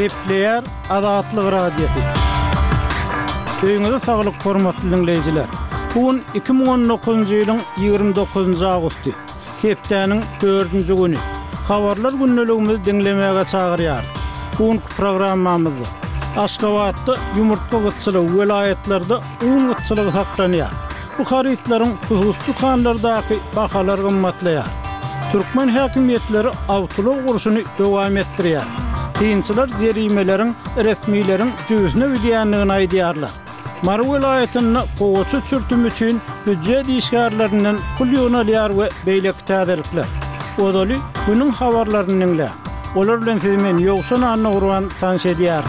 Kepler Adatlyk radiosu. Öňüňizde saglyk hormatly dinleýijiler. Bugün 2019-njy ýylyň 29-njy agusty. Hepdeniň 4-nji güni. Habarlar günneligimizi dinlemäge çagyrýar. Bugünkü programmamyzda Aşgabatda ýumurtga gytçylygy welaýetlerinde un gytçylygy saklanýar. Bu haritlaryň hususy kanlardaky bahalar gymmatlaýar. Türkmen häkimetleri awtuluk urşuny dowam etdirýär. Kynçylar jerimelerin, resmiýlerin jüýsüne ödýänligini aýdýarlar. Mar welaýatyny gowaça çürtüm üçin büdjet işgärlerinden pul ýöneler we beýlek täzelikler. Odaly bunyň habarlaryny dinle. Olar bilen men ýogşan anagurwan tanış edýär.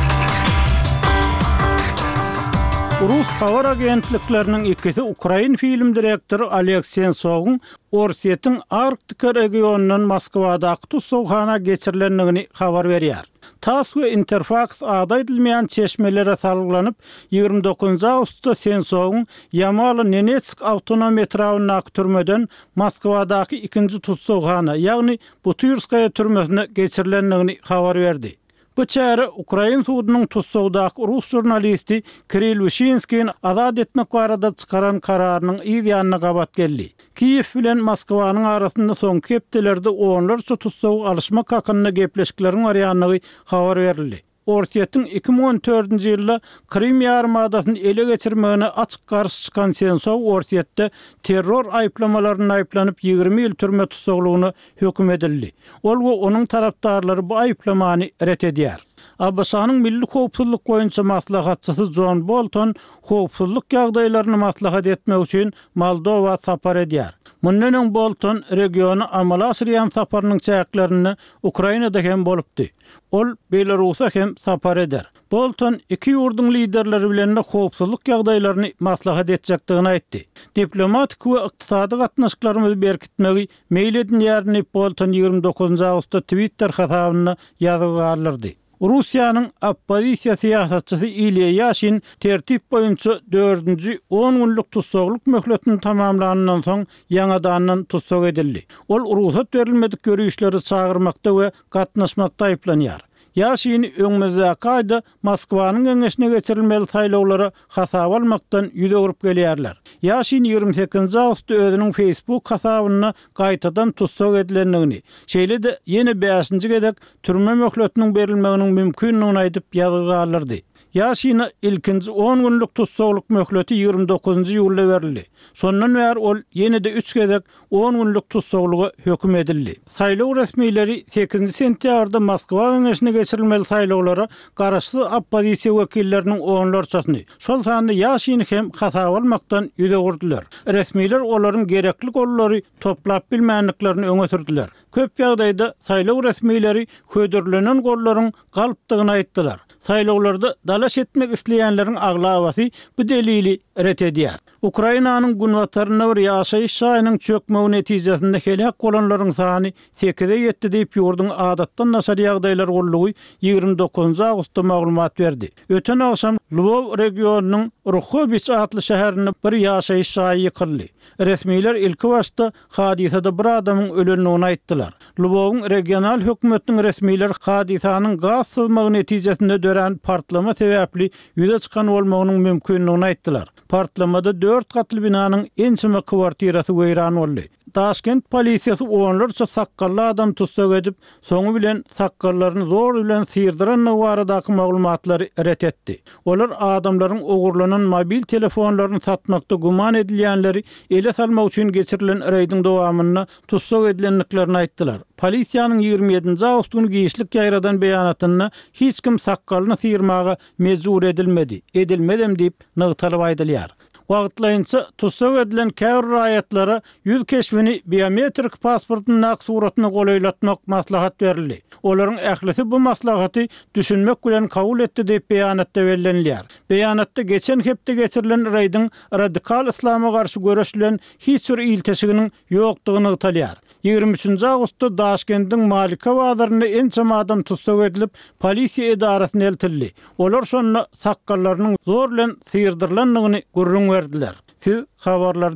Rus habar agentliklerinin ikisi Ukrayn film direktörü Aleksey Sensov'un Orset'in Arktika regionunun Moskovada tutsowhana geçirilenligini habar berýär. TASS we Interfax ada edilmeýän çeşmelere salgylanyp 29 Ağustosda Sensov'un Yamalo-Nenetsk awtonom etrawyna türmeden Moskovadaky ikinji tutsowhana, ýagny Butyrskaya türmesine geçirilenligini habar berdi. Bu çäre Ukrayn suwunyň tutsowdaky Rus jurnalisti Kirill Vyshinskiň azad etmek barada çykaran kararynyň ýa-ýanyna gabat geldi. Kiýew bilen Moskwanyň arasynda soňky hepdelerde onlarça tutsow alışmak hakyna gepleşiklerin barýanlygy habar berildi. Orset'in 2014-nji ýylda Krim ýarymadasyny ele geçirmegine açyk garşy çykan Sensov Orset'de terror aýplamalaryny aýplanyp 20 ýyl türme tutsowlugyna höküm edildi. Ol we onuň tarapdarlary bu aýplamany ret edýär. Abasanyň milli howpsuzlyk goýunça maslahatçysy John Bolton howpsuzlyk ýagdaýlaryny maslahat etmek üçin Moldowa sapar edýär. Mundan Bolton regiony amala asyrýan saparynyň çäklerini Ukrainada hem bolupdy. Ol Belarusa hem sapar eder. Bolton iki ýurduň liderleri bilen howpsuzlyk ýagdaýlaryny maslahat etjekdigini aýtdy. Diplomatik we ykdysady gatnaşyklarymyzy berkitmegi meýil edýärni Bolton 29 Ağustosda Twitter hasabyna ýazyp galdyrdy. Russiýanyň oppozisiýa syýasatçysy Ilya Yashin tertip boýunça 4-nji 10 günlük tutsowluk möhletini tamamlanandan soň ýaňadan tutsow edildi. Ol ruhsat berilmedik görüşleri çağırmakda we gatnaşmakda aýplanýar. Yashin öňümizde aýda Moskwanyň öňeşine geçirilmeli saýlawlara hasap almakdan ýüze urup gelýärler. Yashin 28 Ağustosda özüniň Facebook hasabyna gaýtadan tutsow edilenligini, şeýle-de ýene 5-nji gedek türme möhletiniň berilmeginiň mümkinligini aýdyp ýazyp galdyrdy. Yashin'a ilkinci 10 günlük tutsowluk möhleti 29-njy ýylda berildi. Şondan bäri ol ýene-de 3 gedek 10 günlük tutsowluga höküm edildi. Saýlaw resmiýleri 8 sentýabrda Moskwa öňeşine geçirilmeli saýlawlara garaşly oppozisiýa wekilleriniň onlarçasyny, şol sany Yashin hem hasap almakdan ýüze gurdular. Resmiýler olaryň gerekli gollary toplap bilmänliklerini öňe sürdiler. Köp ýagdaýda saýlaw resmiýleri ködürlenen gollaryň galypdygyny aýtdylar. Saýlawlarda dalaş etmek isleýänleriň aglabasy bu delili ret edýär. Ukrainanyň günwataryna bir ýaşaýyş şaýynyň çökmegi netijesinde helak bolanlaryň sany 8-e ýetdi diýip ýurdun adatdan nasar ýagdaýlar gollugy 29 Ağustosda maglumat berdi. Öten akşam Lvov regionunyň Ruhobich adly şäherinde bir ýaşaýyş şaýy ýykyldy. Resmiýler ilki başda hadisada bir adamyň ölenligini aýtdylar. Lvowyň regional hökümetiniň resmiýler hadisanyň gaz sızmagy netijesinde dören partlama sebäpli ýüze çykan bolmagynyň mümkinligini aýtdylar. Partlamada 4 gatly binanyň ençime kwartirasy weýran boldy. Taşkent polisiýasy onlarça sakkally adam tutsak edip, soňu bilen sakkallaryny zor bilen syrdyran baradaky maglumatlary ret etdi. Olar adamlaryň ogurlanan mobil telefonlaryny satmakda guman edilýänleri ele salmak üçin geçirilen reýdiň dowamyna tutsak edilenliklerini aýtdylar. Polisiýanyň 27 Ağustosda giýişlik ýaýradan beýanatyna hiç kim sakkalyny syrmaga mejbur edilmedi. Edilmedem diýip nygtalyp aýdylýar. Wagtlaýynça tutsak edilen käbir raýatlara ýüz keşfini biometrik pasportynyň nak suratyny golaýlatmak maslahat berildi. Olaryň ählisi bu maslahaty düşünmek bilen kabul etdi diýip beýanatda bellenilýär. Beýanatda geçen hepde geçirilen reýdiň radikal islama garşy görüşlen hiç bir ilteşiginiň ýokdugyny ýytalýar. 23 Ağustosda Daşkent'in Malika bazaryna ençe adam tutsak edilip polisiýa edarasyna eltildi. Olar şonu sakkallarynyň zor bilen syrdyrylanlygyny gurrun berdiler. Siz habarlar